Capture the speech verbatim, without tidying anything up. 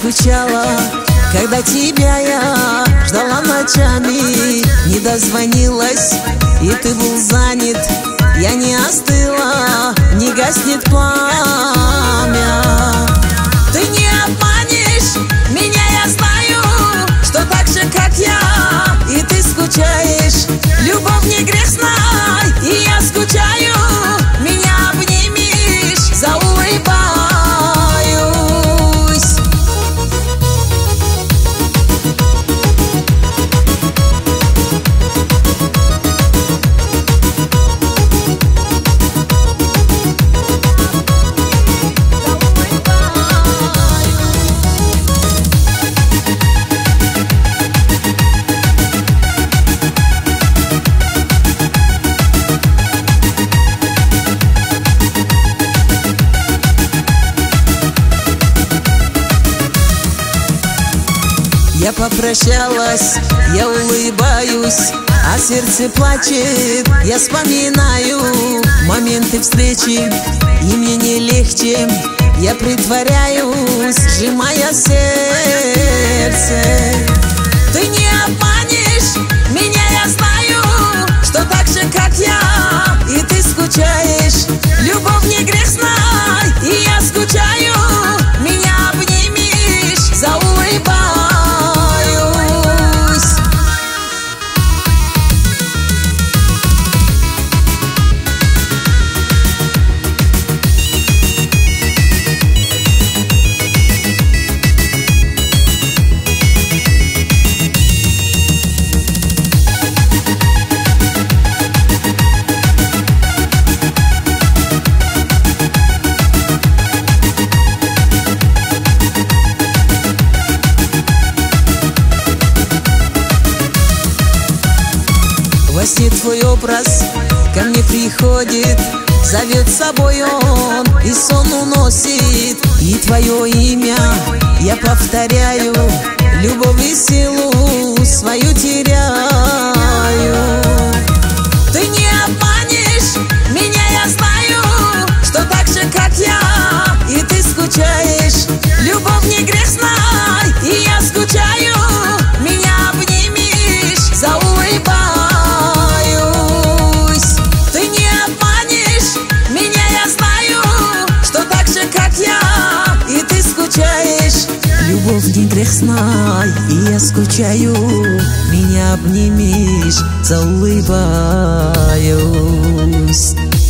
скучала, когда тебя я ждала ночами. Не дозвонилась, и ты был занят. Я не остыла, не гаснет пламя. Ты не обманешь меня, я знаю, что так же, как я, и ты скучаешь. Любовь не грех, знай, и я скучаю. Меня обнимешь, заулыбаюсь. Я попрощалась, я улыбаюсь, а сердце плачет. Я вспоминаю моменты встречи, и мне не легче. Я притворяюсь, сжимая сердце. Ты не обманешь меня, я знаю, что так же, как я, и ты скучаешь. Любовь не грех, знай, и я скучаю. Меня обнимешь, заулыбаюсь. Во сне твой образ ко мне приходит, зовет с собой он и сон уносит. И твое имя я повторяю, любовь и силу свою теряю. Ты не обманешь меня, я знаю, что так же, как я, и ты скучаешь. Любовь не грех, знай, и я скучаю. Меня обнимешь, заулыбаюсь. Любовь не грех, знай, и я скучаю. Меня обнимешь, заулыбаюсь.